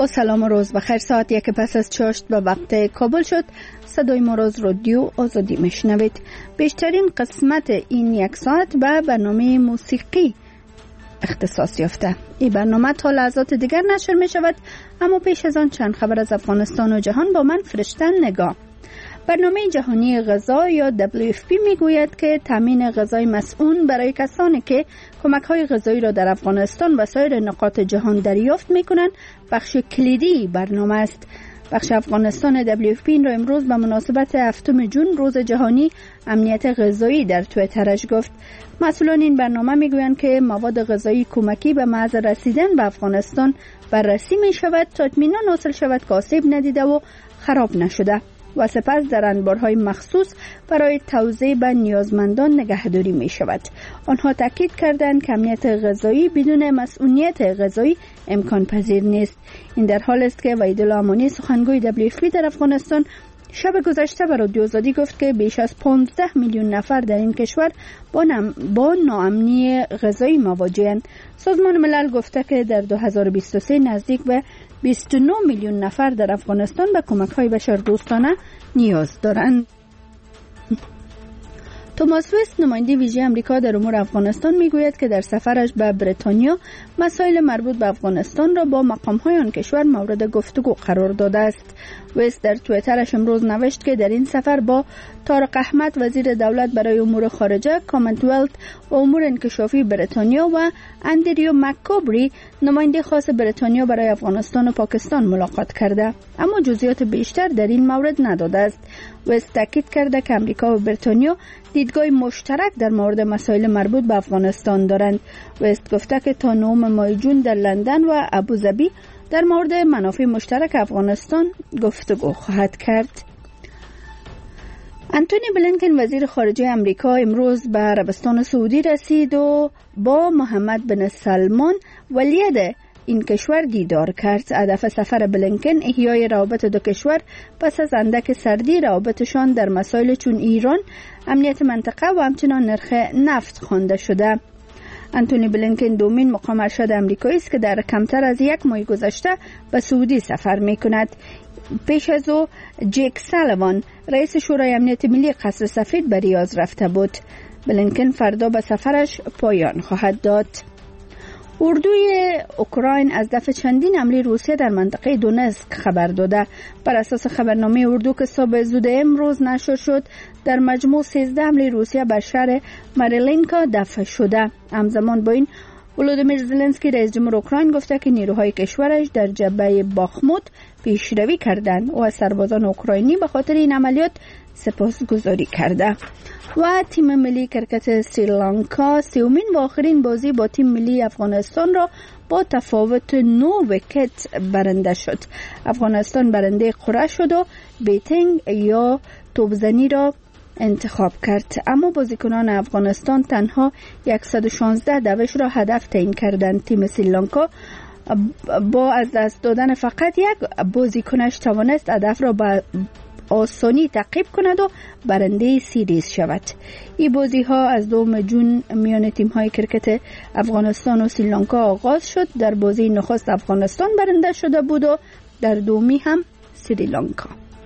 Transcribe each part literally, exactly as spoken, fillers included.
با سلام و روز بخیر. ساعت یک پس از چاشت به وقت کابل شد. صدای ما را از رادیو آزادی میشنوید. بیشترین قسمت این یک ساعت به برنامه موسیقی اختصاص یافته. این برنامه تا لحظات دیگر نشر می شود، اما پیش از آن چند خبر از افغانستان و جهان با من فرشتن نگاه. برنامه جهانی غذا یا دبلیو اف پی می گوید که تامین غذای مسئول برای کسانی که کمک های غذایی را در افغانستان و سایر نقاط جهان دریافت می کنند بخش کلیدی برنامه است. بخش افغانستان دبلیو اف پی را امروز به مناسبت هفتم جون روز جهانی امنیت غذایی در توییترش گفت. مسئولان این برنامه می گویند که مواد غذایی کمکی به محض رسیدن به افغانستان بررسی می شود تا اطمینان حاصل شود که آسیب ندیده و خراب نشده و سپس در انبارهای مخصوص برای توزیع به نیازمندان نگهداری می شود. آنها تاکید کردند که امنیت غذایی بدون مسئولیت غذایی امکان پذیر نیست. این در حال است که وحیدالله امانی سخنگوی دبلیو اف پی در افغانستان شب گذشته به رادیو آزادی گفت که بیش از پانزده میلیون نفر در این کشور با, نم... با ناامنی غذایی مواجه‌اند. سازمان ملل گفته که در دو هزار و بیست و سه نزدیک به بیست و نه میلیون نفر در افغانستان به کمک‌های بشردوستانه نیاز دارند. توماس وست نماینده ویژه آمریکا در امور افغانستان میگوید که در سفرش به بریتانیا مسائل مربوط به افغانستان را با مقام‌های آن کشور مورد گفتگو قرار داده است. وست در توییترش امروز نوشت که در این سفر با طارق احمد وزیر دولت برای امور خارجه، کامنولث و امور انکشافی بریتانیا و اندریو مک‌کوبری نماینده خاص بریتانیا برای افغانستان و پاکستان ملاقات کرده، اما جزئیات بیشتر در این مورد نداده است. وست تاکید کرده که آمریکا و بریتانیا دیدگاه مشترک در مورد مسائل مربوط به افغانستان دارند. وست گفته که تا نهم ماه جون در لندن و ابوظبی در مورد منافع مشترک افغانستان گفتگو خواهد کرد. انتونی بلینکن وزیر خارجه آمریکا امروز به عربستان سعودی رسید و با محمد بن سلمان ولیعهد این کشور دیدار کرد. هدف سفر بلینکن احیای روابط دو کشور پس از اندک سردی روابطشان در مسائل چون ایران، امنیت منطقه و همچنان نرخ نفت خوانده شده. انتونی بلینکن دومین مقام ارشد آمریکایی است که در کمتر از یک ماه گذشته به سعودی سفر می‌کند. پیش از او جیک سالیوان رئیس شورای امنیت ملی قصر سفید به ریاض رفته بود. بلینکن فردا به سفرش پایان خواهد داد. اردوی اوکراین از دفع چندین حمله روسیه در منطقه دونتسک خبر داده. بر اساس خبرنامه اردو که صبح زود امروز نشر شد، در مجموع سیزده حمله روسیه بر شهر ماریلینکا دفع شده. همزمان با این ولودیمیر زلنسکی رئیس جمهور اوکراین گفته که نیروهای کشورش در جبهه باخموت پیشروی کردند و از سربازان اوکراینی به خاطر این عملیات سپاسگزاری کرده. و تیم ملی کرکت سریلانکا سومین و آخرین بازی با تیم ملی افغانستان را با تفاوت نه ویکت برنده شد. افغانستان برنده قرعه شد و بیتینگ یا توپزنی را انتخاب کرد، اما بازیکنان افغانستان تنها صد و شانزده دوش را هدف تعیین کردند. تیم سریلانکا با از دست دادن فقط یک بازیکنش توانست هدف را با آسانی تعقیب کند و برنده سیریز شود. این بازی ها از دوم جون میان تیم های کرکت افغانستان و سریلانکا آغاز شد. در بازی نخست افغانستان برنده شده بود و در دومی هم سریلانکا.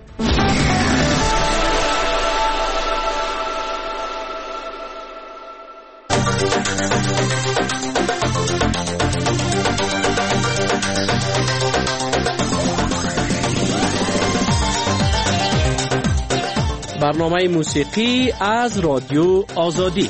برنامه موسیقی از رادیو آزادی.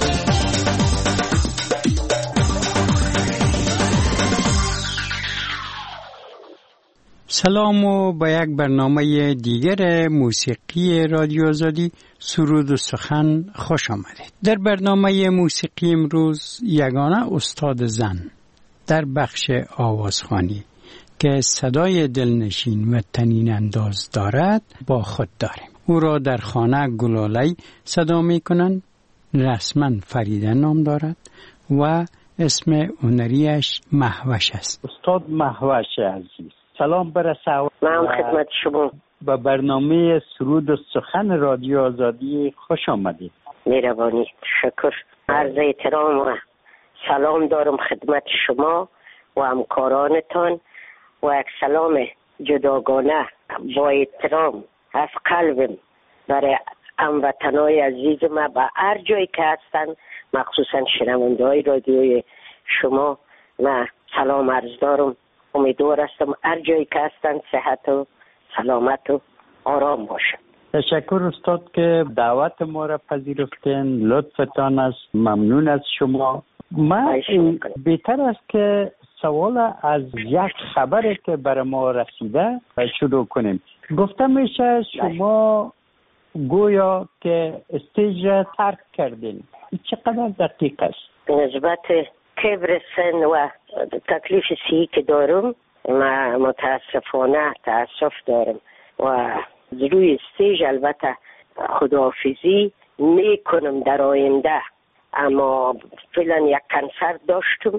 سلام و با یک برنامه دیگر موسیقی رادیو آزادی سرود و سخن خوش آمدید. در برنامه موسیقی امروز یگانه استاد زن در بخش آوازخوانی که صدای دلنشین و طنین انداز دارد با خود داریم. او را در خانه گلالی صدا می کنند. رسما فریده نام دارد و اسم هنریش مهوش است. استاد مهوش عزیز، سلام برسه. من خدمت شما. به برنامه سرود و سخن رادیو آزادی خوش آمدید. مهربانی، شکر. عرض احترام و سلام دارم خدمت شما و همکارانتان و یک سلام جداگانه با احترام از قلبم برای هموطنای عزیز ما به هر جایی که هستن، مخصوصا شنونده های رادیوی شما، من سلام عرض دارم. امیدوار هستم هر جایی که هستن صحت و سلامت و آرام باشن. تشکر استاد که دعوت ما را پذیرفتین. لطفتان است. ممنون از شما. ما بهتر است که سوال از یک خبری که برای ما رسیده شروع کنیم. گفتم میشه شما گویا که استیج را ترک کردین. چقدر دقیق است؟ نسبت کبر سن و تکلیف صحی که دارم، ما متاسفانه تاسف دارم و روی استیج البته خداحافظی میکنم در آینده. اما فعلا یک کنسرت داشتم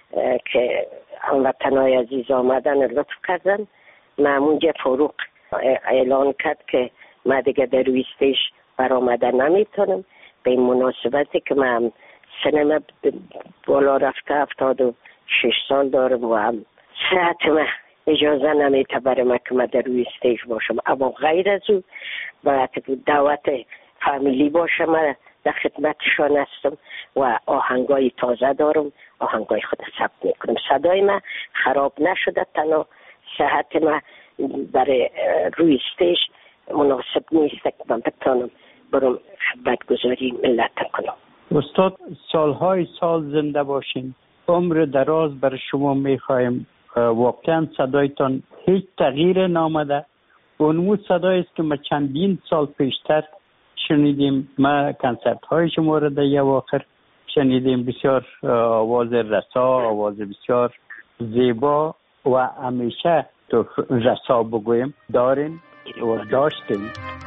که هموطنای عزیز آمدن لطف کردن. مامونجا فاروق اعلان کرد که ما دیگه در روی استیج برآمدن نمیتونم، به این مناسبتی که من سنم بالا رفته هفتاد و شش سال دارم و هم صحت من اجازه نمیته برای من که من در روی استیج باشم. اما غیر از او باید دعوت فامیلی باشم، من در خدمتشان هستم و آهنگای تازه دارم، آهنگای خود ثبت میکنم. صدای من خراب نشده، تنها صحت من برای روی استیج مناسب نیست که من بتانم برم خدمتگزاری ملت کنم. استاد سالهای سال زنده باشین، عمر دراز بر شما میخوایم. واقعا صدایتان هیچ تغییر نامده. اونمو صدایی است که ما چندین سال پیشتر شنیدیم. ما کنسرت های شما را در اواخر شنیدیم. بسیار آواز رسا، آواز بسیار زیبا و همیشه تو رسا بگویم دارین و داشتیم.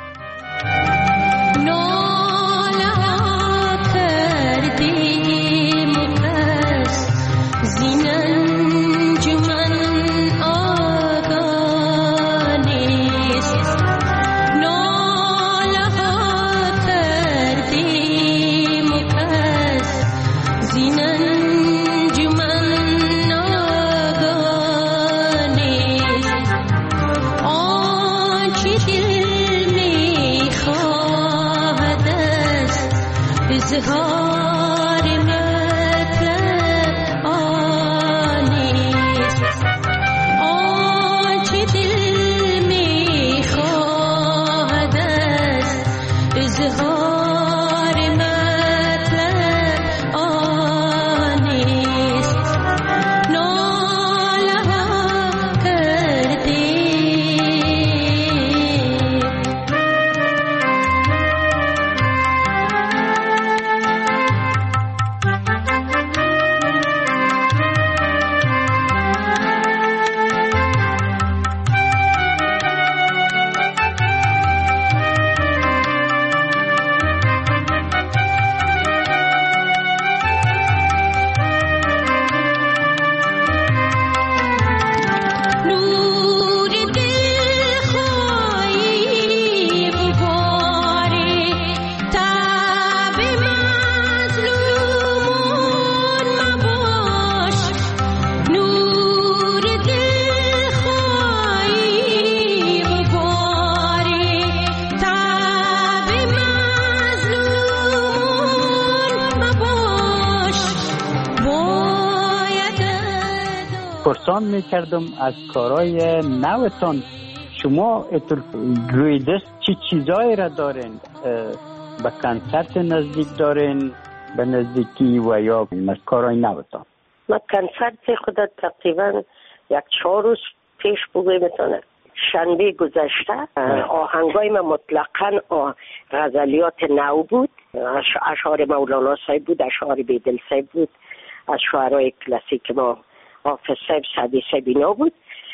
پرسان میکردم از کارهای نوتان. شما روی دست چی چیزایی را دارین؟ به کنسرت نزدیک دارین به نزدیکی و یا کارهای نوتان؟ من کنسرت خود تقریبا یک چهار روز پیش بگویم میتونه. شنبه گذشته آهنگای من مطلقاً غزلیات نو بود، اشعار مولانا صاحب بود، اشعار بیدل صاحب بود، از شعرهای کلاسیک ما حافظ صاحب، سعدی صاحب اینا بود.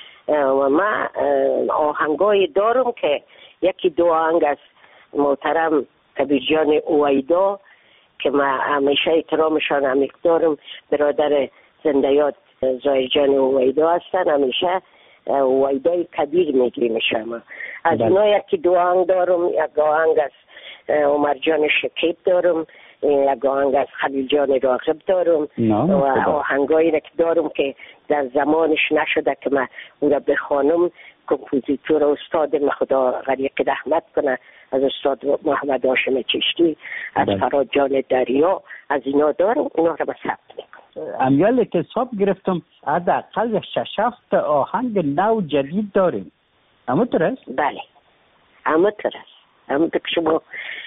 و من آهنگای دارم که یکی دو آهنگ از محترم کبیر جان اویدا که من همیشه احترامشان عمیق دارم، برادر زنده یاد ظاهر جان اویدا هستن، همیشه اویدای کبیر میگیمشم. از اینا یکی دو آهنگ دارم. یک آهنگ از عمر جان شکیب دارم یک آهنگ از خلیل جان راغب دارم و آهنگایی که دارم که در زمانش نشده که من او را بخوانم. کمپوزیتور استاد من خدا غریق رحمت کنه، از استاد محمد هاشم چشتی، از فراد جان دریا، از اینا دارم، اینا را به ثبت میکنم. امیال که حساب گرفتم حداقل شش هفت آهنگ نو جدید داریم. همونطور است؟ بله همونطور است، همونطور که شما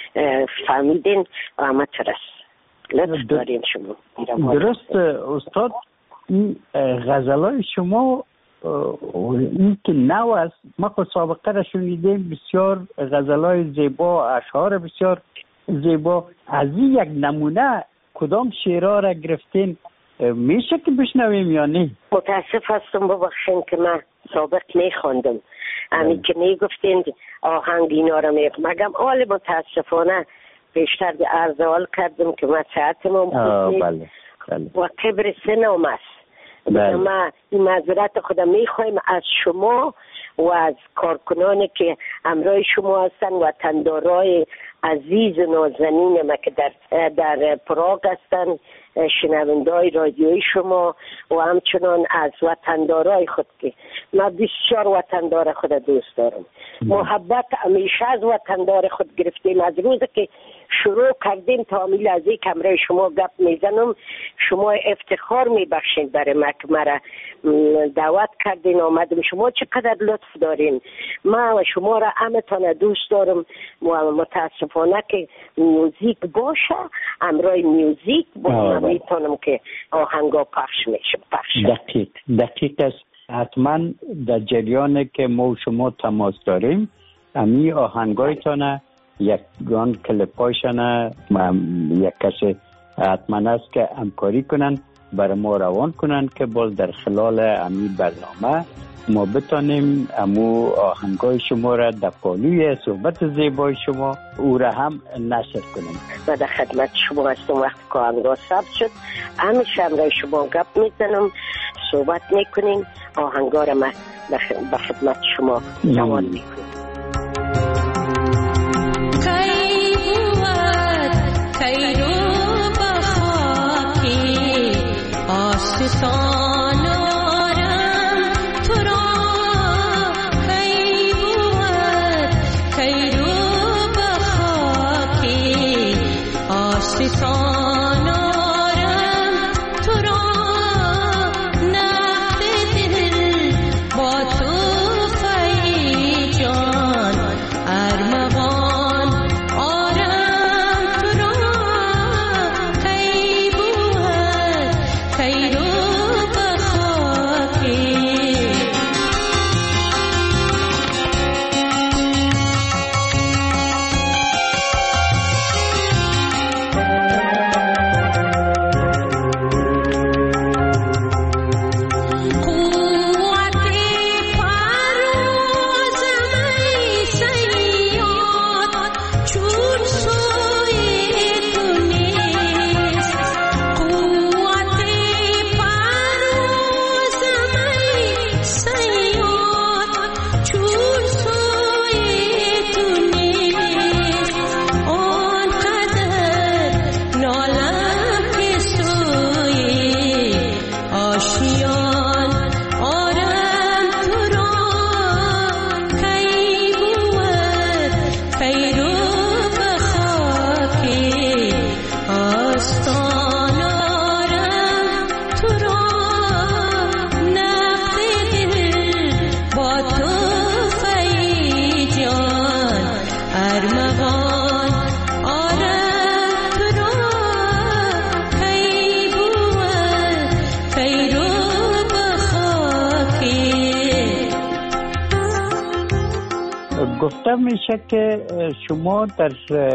فهمیدین همونطور است. لطف دارین شما. درست استاد، این غزلای شما این که نو است، ما خود سابقه را شنیدیم، بسیار غزلای زیبا، اشعار بسیار زیبا. از این یک نمونه کدام شعرها را گرفتین میشه که بشنویم یا نه؟ متاسف هستم ببخشین که من سابق میخواندم، همین که میگفتین آهنگ اینا را میگم مگم آل متاسفانه بیشتر به عرض حال کردم که من ساعتم هم بله بله. و کبر سنم است. بله. ما این معذرت خدا میخوایم از شما و از کارکنان که همراه شما هستن و وطندارای عزیز نازنین ما که در در پراگ هستن، شنوندای رادیوی شما و همچنان از وطندارای خود که من بسیار وطندار خود دوست دارم. محبت همیشه از وطندار خود گرفتیم. از روزی که شروع کردیم تا میل از یک کمره شما گپ میزنم، شما افتخار میبخشین برای من که مرا دعوت کردین آمدم. شما چقدر لطف دارین. من و شما را همتان دوست دارم و متاسفانه که میوزیک باشه، همراه میوزیک با میتونم که آهنگا پخش میشه. پخش دقیق دقیق است. حتما در جریان که ما و شما تماس داریم امی آهنگایتانه یک گان کلپایشانه یک کسی حتما است که همکاری کنن برای ما روان کنن که باز در خلال امی برنامه ما بتانیم امو آهنگای شما را در پالوی صحبت زیبای شما او را هم نشر کنیم. و در خدمت شما هستم. وقتی که آهنگا ثبت شد همیشه همراه شما گپ میزنم، صحبت میکنیم، آهنگا را ما به خدمت شما روان میکنیم. گفته میشه که شما در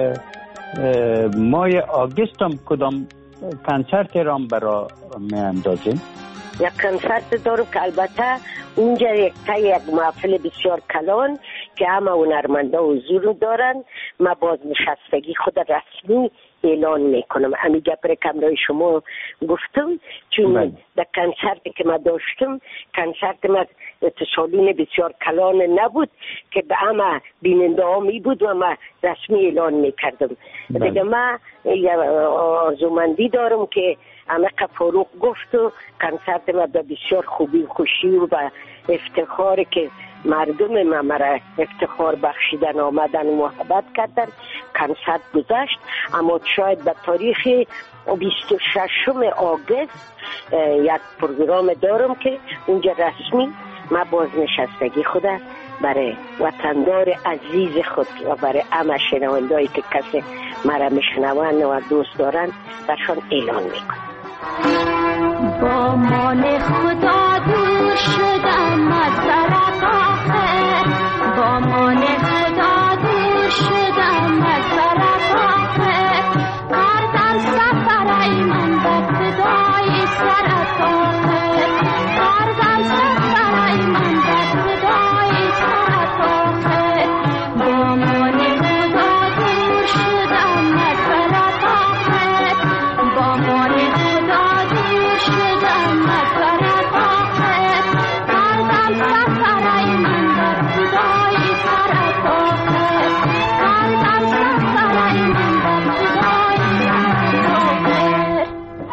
ماه آگوست هم کدام کنسرت رام برا می اندازین؟ یک کنسرت دارم که البته اونجا یک تا یک محفل بسیار کلان که همه هنرمندا حضور دارن. ما باز نشستگی خود رسمی اعلان میکنم. امی گپر کمرای شما گفتم چون در کنسرتی که ما داشتم، کنسرت ما اتصالون بسیار کلان نبود که به همه بیننده ها می بود و ما رسمی اعلان میکردم. دیگه ما آرزومندی دارم که عمق فاروق گفت و کنسرت ما به بسیار خوبی خوشی و به افتخار که مردم ما مرا افتخار بخشیدن آمدن و محبت کردن کنسرت گذشت. اما شاید به تاریخ بیست و ششم آگوست یک پروگرام دارم که اونجا رسمی ما بازنشستگی خود برای وطندار عزیز خود و برای همه شنوندهایی که کسی مرا میشنوند و دوست دارن برشان اعلان میکنم. با مان خدا دور شدم از طرف آخر، با مان خدا دور شدم از طرف آخر، کردم سفر ای من به فدای سرت آخر، کردم سفر ای من به فدای سرت آخر، با مان خدا دور شدم از طرف آخر، با مان خدا دور شدم از طرف آخر، کردم سفر ای من به فدای سرت آخر، کردم سفر ای من به فدای سرت آخر.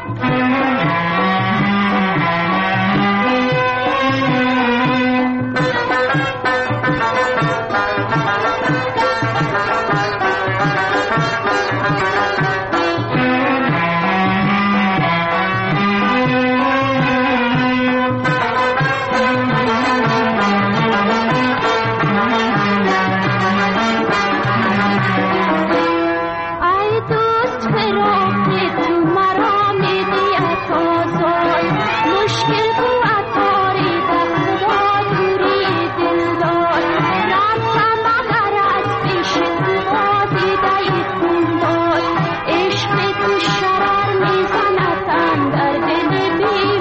ای دوست فراق تو مرا میدی اتازای، مشکل تو اتاری در خدا دوری دلدار، رفتم مگر از پیش تو بازیده ای خوندار، عشق تو شرر میزند در دل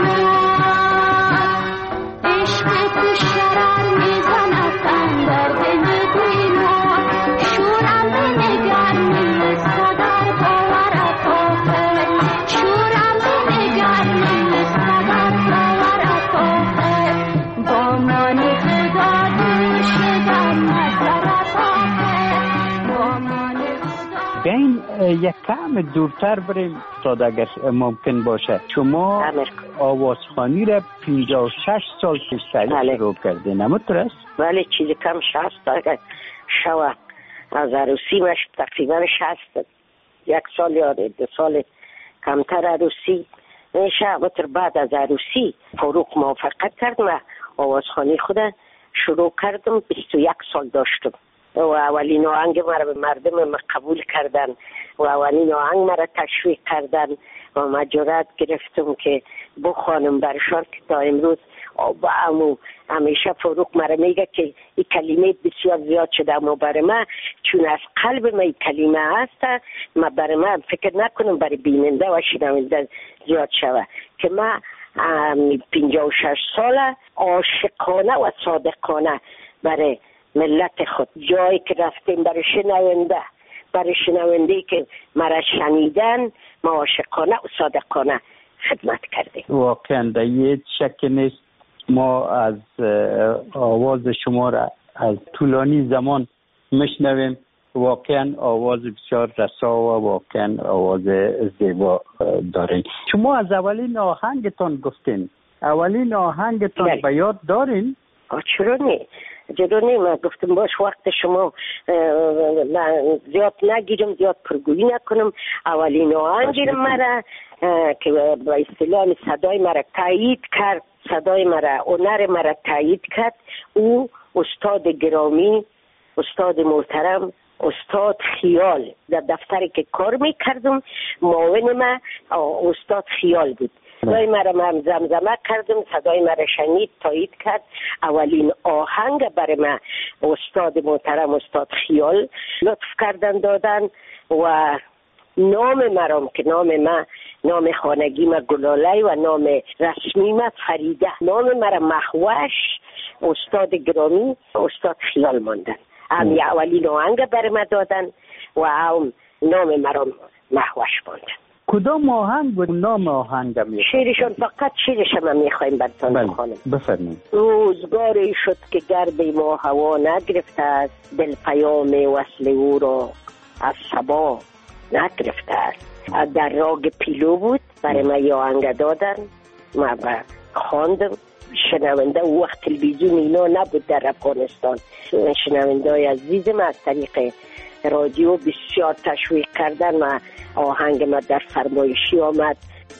بیمار، عشق تو شرر میزند در دل بیمار، شورم بنگر نیست قدر باورت آخر، شورم بنگر نیست قدر باورت آخر، با مان خدا دور شدم از طرف آخر، با مان خدا. بیاین یک کم دورتر بریم تا اگر ممکن باشه. شما امر. آوازخوانی را پنجاه و شش سال پیش بله. شروع کردین، همونطور است؟ ولی چیزی کم شست اگر شوه از عروسی مش تقریبا شست یک سال یا دو سال کمتر عروسی میشه. بطر بعد از عروسی فاروق موافقت کرد و آوازخوانی خود شروع کردم. بیست و یک سال داشتم و اولین آهنگ مرا به مردم ما قبول کردن و اولین آهنگ مرا تشویق کردن و من جرأت گرفتم که بخوانم برشان که تا امروز با امو همیشه فاروق مرا میگه که این کلمه بسیار زیاد شده، اما برای من چون از قلب من این کلمه هست، من برای من فکر نکنم برای بیننده و شنونده زیاد شده که من پنجاه و شش ساله عاشقانه و صادقانه برای ملت خود جایی که رفتیم برای شنونده برای شنونده که مرا شنیدن ما عاشقانه و صادقانه خدمت کردیم. واقعا در یه شک نیست ما از آواز شما را از طولانی زمان میشنویم. واقعا آواز بسیار رسا و واقعا آواز زیبا دارین. شما از اولین آهنگتان گفتین، اولین آهنگتان به یاد دارین؟ چرا نه؟ چرا نه؟ من گفتم باش وقت شما من زیاد نگیرم، زیاد پرگویی نکنم. اولین آهنگ مرا که به اصطلاح صدای مرا تایید کرد، صدای مرا، هنر مرا تایید کرد، او استاد گرامی، استاد محترم، استاد خیال. در دفتری که کار میکردم معاون من استاد خیال بود. صدای مرا من زمزمه کردم، صدای مرا شنید، تایید کرد. اولین آهنگ برای من استاد محترم استاد خیال لطف کردن دادن و نام مرام که نام من نام خانگی ما گلاله و نام رسمی ما فریده، نام مرا مخوش استاد گرامی استاد خیال ماندن. هم اولین آهنگ برای من دادن و هم نام مرام محوش ماندن. کدام آهنگ بود؟ نام آهنگ هم شیرشون فقط شیرشم هم میخوایم براتون بخونم. بفرمایید. روزگاری شد که گرد ما هوا نگرفته است، دل پیام وصل او را از صبا نگرفته است. در راگ پیلو بود، برای من یه آهنگ دادن، من خواندم. شنونده او وقت تلویزیون اینا نبود در افغانستان، شنونده های عزیزم از طریق رادیو بسیار تشویق کردن و آهنگ ما در فرمایشی آمد.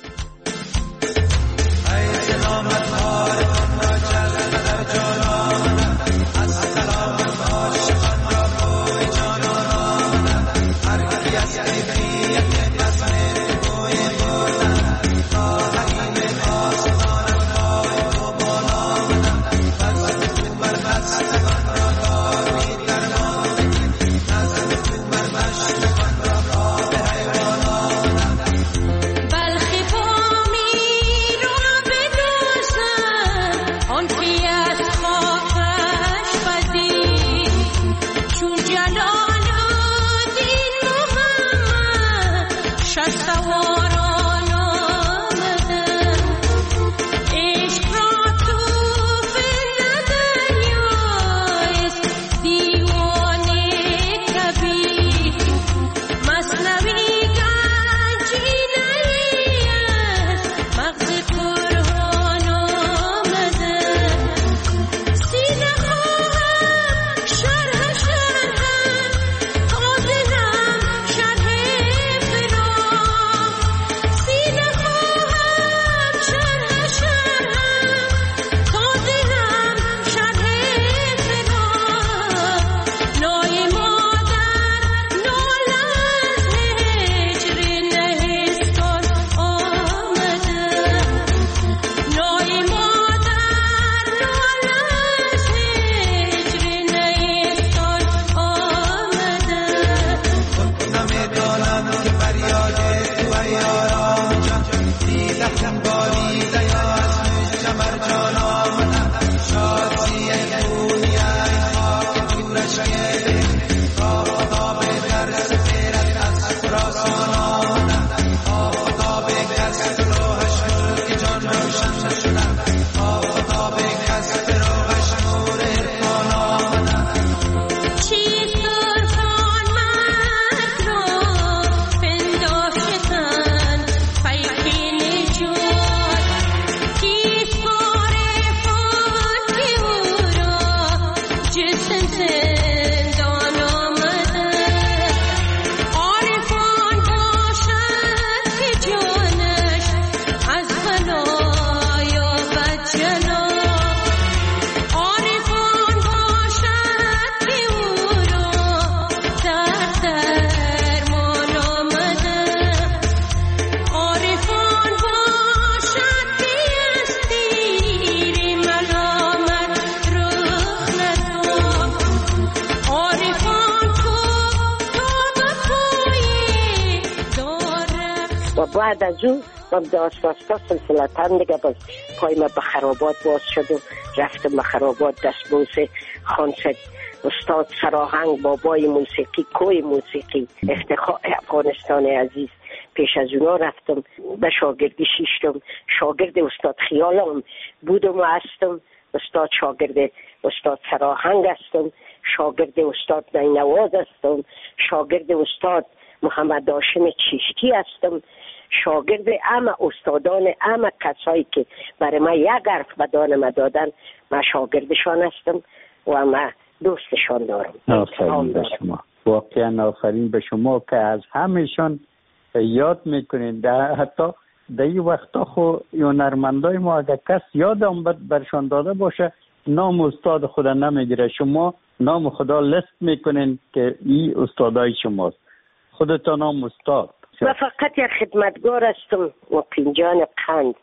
بعد از اون من داست راستا سلسلتن دیگه باز پای ما به خرابات باز شد و رفتم به خرابات دستبوس خانسد استاد سراهنگ بابای موسیقی کوی موسیقی افتخار افغانستان عزیز. پیش از اونا رفتم به شاگردی شیشتم، شاگرد استاد خیالم بودم و هستم، استاد شاگرد استاد سراهنگ هستم، شاگرد استاد نینواز هستم، شاگرد استاد محمد هاشم چشتی هستم، شاگرد همه استادان همه کسایی که برای من یک حرف به دانم دادن من شاگردشان هستم و من دوستشان دارم. آفرین به شما، واقعا آفرین به شما که از همشان یاد میکنین. در حتی در این وقتا خو هنرمندای ما اگر کس یاد آمد برشان داده باشه نام استاد خدا نمیگیره، شما نام خدا لیست میکنین که این استادای شماست، خودتان نام استاد. من فقط یک خدمتگار هستم و جان قند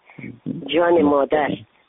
جان مادر،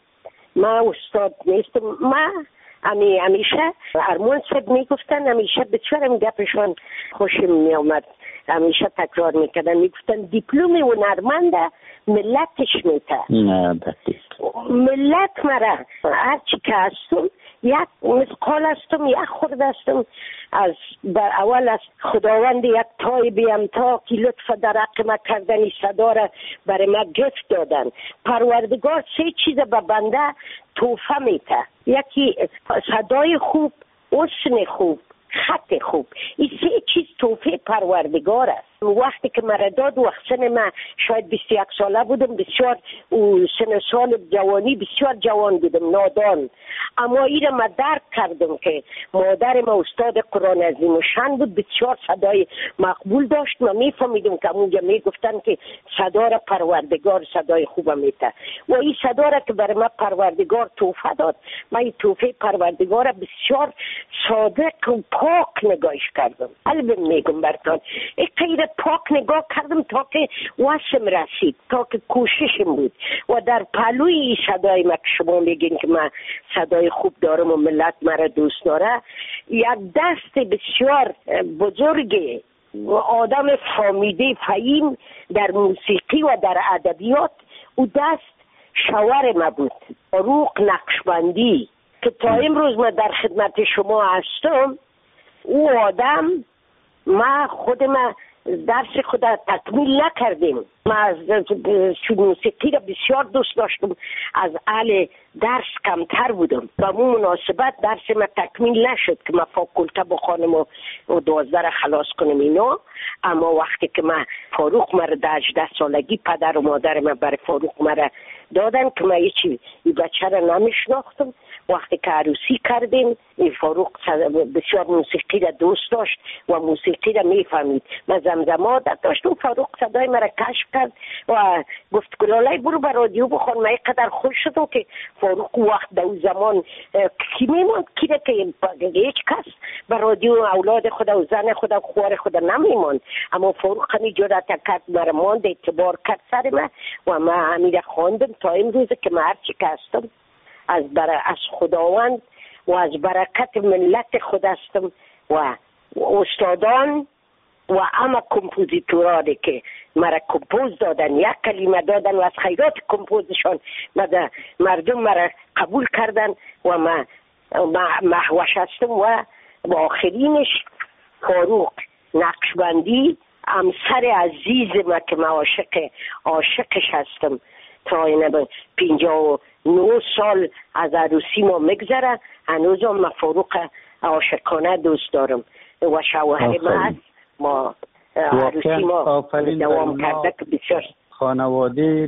من استاد نیستم. من امی همیشه ارمان صاحب میگفتن، همیشه بسیارم گپشان خوشم میامد، همیشه تکرار میکردن، میگفتن دیپلم هنرمند ملتش میته. نه دقیق. ملت مرا هر چی که هستم یک مثقال هستم، یک خورده هستم. از بر اول از خداوند یک تای بیم تا که لطف در حق ما کردن صدا را برای ما گفت دادن. پروردگار سه چیز به بنده توفه میته. یکی صدای خوب، حسن خوب، خط خوب. این سه چیز توفه پروردگار است. وقتی که مرا داد وقت سن من شاید بیست و یک ساله بودم، بسیار سن سال جوانی بسیار جوان بودم، نادان. اما این را من درک کردم که مادر ما استاد قرآن عظیم و شان بود، بسیار صدای مقبول داشت. من میفهمیدم که اونجا میگفتن که صدا را پروردگار صدای خوب میته و این صدا را که برای ما پروردگار توفه داد، من این توفه پروردگار را بسیار صادق و پاک نگاهش کردم. قلبم میگم برتان غیر پاک نگاه کردم تا که واسم رسید، تا که کوششم بود و در پلوی این صدای ما که شما میگین که من صدای خوب دارم و ملت مرا دوست داره، یک دست بسیار بزرگ و آدم فهمیده فهیم در موسیقی و در ادبیات، او دست شوهر ما بود، فاروق نقشبندی، که تا امروز من در خدمت شما هستم. او آدم ما خودم درس خدا تکمیل نکردیم. من از موسیقی را بسیار دوست داشتم، از اهل درس کمتر بودم و اون مناسبت درس من تکمیل نشد که من فاکولته بخوانم و دوازده را خلاص کنم اینا. اما وقتی که من فاروق مرا در هجده سالگی پدر و مادر من برای فاروق مرا دادن که من هیچی این بچه را نمیشناختم. وقتی که عروسی کردیم این فاروق بسیار موسیقی را دوست داشت و موسیقی را میفهمید. من زمزمه عادت داشتم، فاروق صدای مرا کشف کرد و گفت گلالای برو بر رادیو بخوان. من اینقدر خوش شدم که فاروق وقت در اون زمان کی میماند کیره که هیچ کس بر رادیو اولاد خود و زن خود و خوار خود نمیماند، اما فاروق همی جرأت کرد مرا ماند، اعتبار کرد سر من و من همی خواندم تا امروز که من هرچی که هستم از بر از خداوند و از برکت ملت خود هستم و استادان و همه کمپوزیتورانی که مرا کمپوز دادن، یک کلمه دادن و از خیرات کمپوزشان مردم مرا قبول کردن و من محوش هستم. و با آخرینش فاروق نقشبندی، همسر عزیز ما که من عاشق عاشقش هستم. تا این پینجا و نه سال از عروسی ما مگذره، هنوز هم من فاروق عاشقانه دوست دارم و شوهر ما هست. ما عروسی ما دوام کرده که بسیار خانواده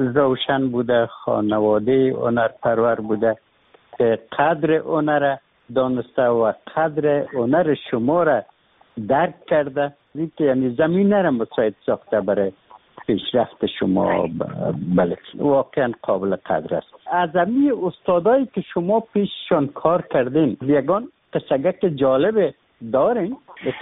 روشن بوده، خانواده هنرپرور بوده که قدر هنر دانسته و قدر هنر شما را درک کرده، یعنی زمینه را مساعد ساخته برای پیشرفت شما. بله واقعا قابل قدر است. از همین استادایی که شما پیششان کار کردین یگان قصگک جالب دارین؟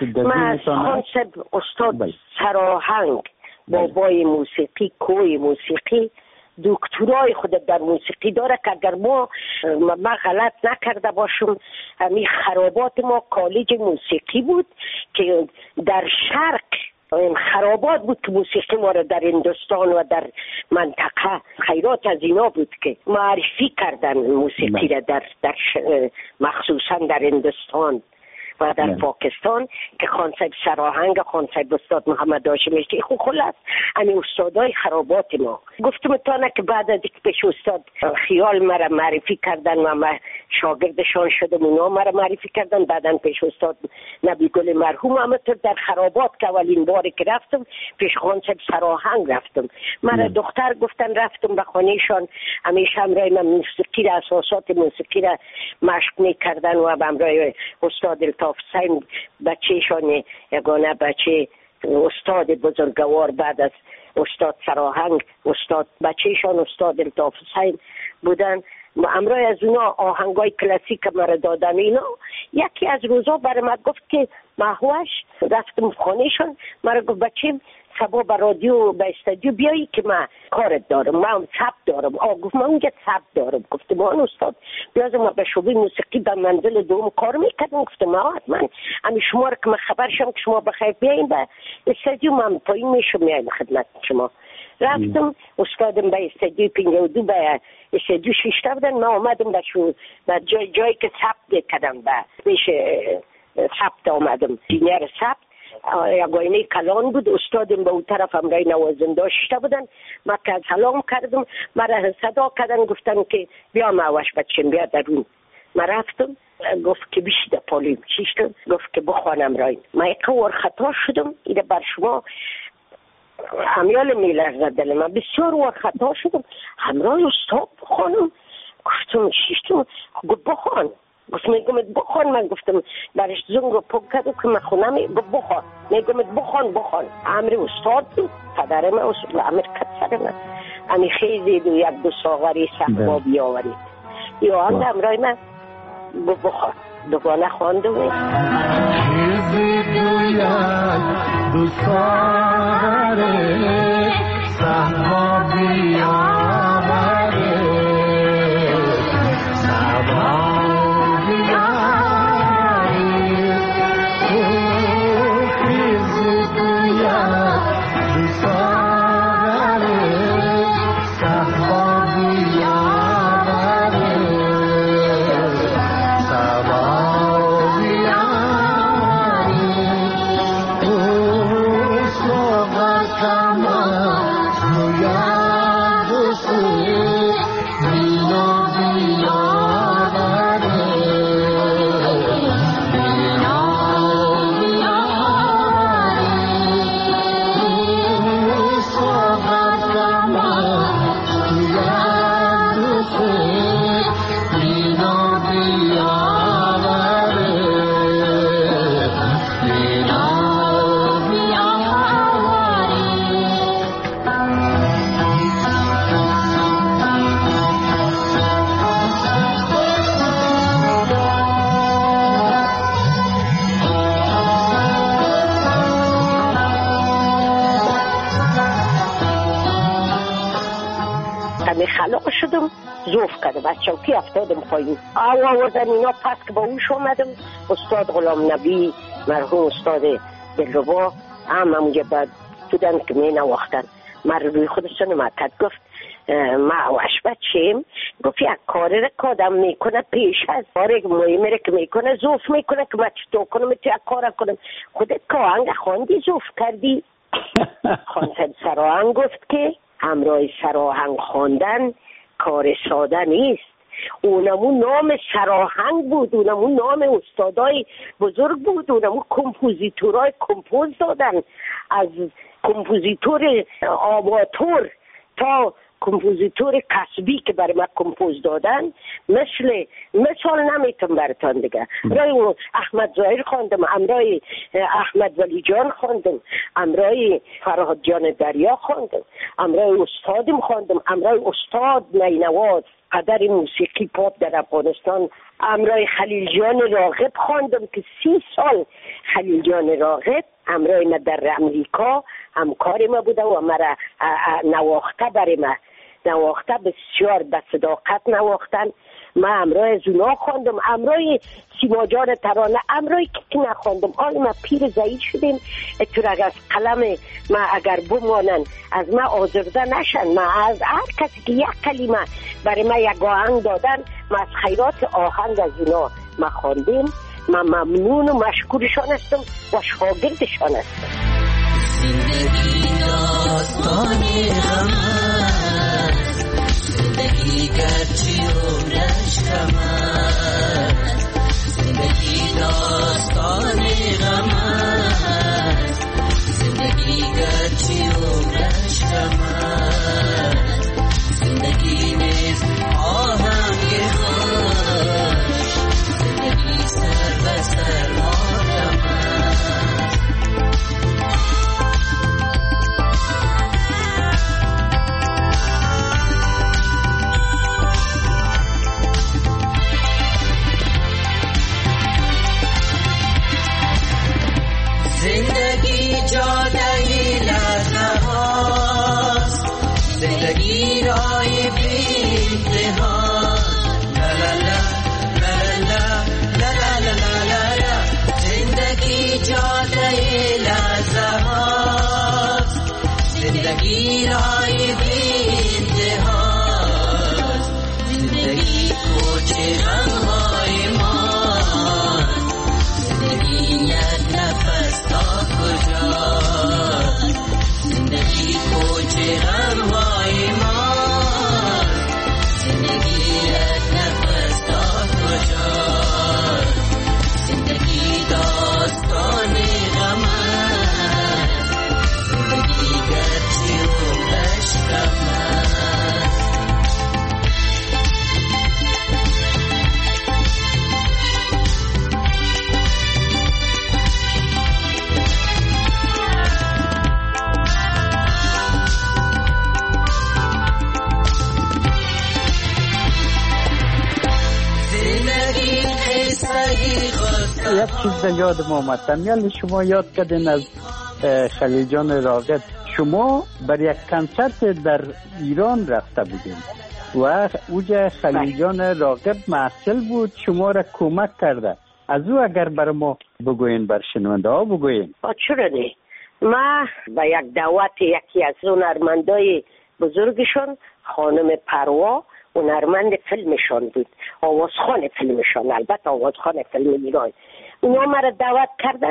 من خانسب استاد سراهنگ، بابای موسیقی، کوی موسیقی، دکترای خود در موسیقی داره که اگر ما ما غلط نکرده باشم همین خرابات ما کالج موسیقی بود که در شرق خرابات بود که موسیقی ما را در هندوستان و در منطقه خیرات از اینا بود که معرفی کردن موسیقی را در, در مخصوصا در هندوستان و در پاکستان که خانسب سراهنگ، خانسب استاد محمد هاشمی خو خلاص این استادای خرابات ما. گفتم تانه که بعد از اینکه پیش استاد خیال مرا معرفی کردن و من شاگردشان شدم، اونا مرا معرفی کردن، بعدن پیش استاد نبی گل مرحوم همطور در خرابات که اولین باری که رفتم پیش خانسب سراهنگ رفتم. مرا دختر گفتن رفتم به خانهشان، همیشه همراه من موسیقی را، اساسات موسیقی را مشق میکردن و همراه استاد حسین بچهشان یگانه بچه استاد بزرگوار بعد از استاد سراهنگ استاد بچهشان استاد الطاف حسین بودن. امروز از اونا آهنگای کلاسیک مرا دادن. اینا یکی از روزا برای من گفت که محوش رفتم خانهشان، مرا گفت بچه صبح به رادیو به استودیو بیایی که من کارت دارم، من ثبت دارم. آ گفت من اونجا ثبت دارم. گفتم من استاد بیازم ما به شعبه موسیقی به منزل دوم کار میکردم. گفتم ما حتما امی شما رو که من خبر شم که شما بخیر بیاییم به استودیو، من پایین میشم میاییم خدمت شما. رفتم استادم به استادیو پنجاه و دو به استادیو شیشته بودن. ما آمدم به شو به جای جایی که ثبت کردم به پیش ثبت آمدم سینیر ثبت یک آینه کلان بود. استادم به اون طرف امرای نوازنده شیشته بودن. ما که سلام کردم مرا صدا کردن گفتن که بیا معوش بچم بیا درون. ما رفتم گفت که بیشتر پالی بچیشتم گفت که بخوانم راین. ما یک وار خطا شدم ایده بر شما همیال میلرزد دل من. بسیار وار خطا شدم همراه استاد بخوانم. گفتم شیشتم گفت بخوان. گفت میگم بخوان. من گفتم برش زنگ پک کردم که من خونم بخوان. میگم بخوان بخوان. امر استاد بود پدر من اصول امر کت سر من امی خیزید و یک دو ساغری سخبا بیاورید یا هم امرای من بخوان دوباره خواندم. خیزید و یک دو ساغری سخبا بیاورید سخبا خلاق شدم زوف کردم از چوکی افتادم پایین. آو آوردن اینا پس که با اوش آمدم. استاد غلام نبی مرحوم استاد دلربا هم همونجا بعد بودن که می نواختن من روی خودشون مکد گفت ما وش بچیم گفت یک کاری را که آدم میکنه پیش از کاری مهمه را که میکنه زوف میکنه که من چطور کنم تو یک کار کنم. خودت که آهنگ خواندی زوف کردی؟ خانسد سراهنگ گفت که همراه سراهنگ خواندن کار ساده نیست. اونمون نام سراهنگ بود، اونمون نام استادای بزرگ بود، اونمون کمپوزیتورای کمپوز دادن از کمپوزیتور آماتور تا کمپوزیتور کسبی که برای من کمپوز دادن. مثل مثال نمیتونم براتون دیگه. امرای احمد ظاهر خواندم، امرای احمد ولی جان خواندم، امرای فرهاد جان دریا خواندم، امرای استادم خواندم، امرای استاد نینواز قدر موسیقی پاپ در افغانستان، امرای خلیل جان راغب خواندم که سی سال خلیل جان راغب امرای ما در امریکا همکار ما بوده و مرا نواخته برای ما نواخته بسیار به صداقت نواختن. ما امرای از اونا خواندم، امرای سیما جان ترانه، امرای که نخواندم. آیا ما پیر ضعیف شدیم اتور از قلم ما اگر بمانن از ما آزرده نشن. ما از هر کسی که یک کلمه برای ما یک آهنگ دادن ما از خیرات آهنگ از اونا ما خواندیم. ما ممنون و مشکورشان هستم و شاگردشان هستم. زندگی داستانی غم است، زندگی گرچه عمرش کم است، زندگی داستانی غم است، زندگی گرچه عمرش کم است، زندگی نیز آهنگ خوش، زندگی سر به سر ماتم است. زندگی جادهی لحظه هاست، زندگی رای بی‌انتهاست. لا لا لا لا لا لا لا لا لا. زندگی جادهی لحظه هاست، زندگی رای بی‌انتهاست. یک چیز در یاد ما آمد. یعنی شما یاد کردین از خلیل جان راغب، شما بر یک کنسرت در ایران رفته بودین و اوجا خلیل جان راغب محصل بود، شما را کمک کرده. از او اگر بر ما بگوین، بر شنونده ها بگوین. چرا نه؟ ما با یک دعوت یکی از هنرمندای بزرگشون، خانم پروا، هنرمند فیلمشان بود، آوازخوان فیلمشان، البته آوازخوان فیلم ایران، اونا مرا دعوت کردن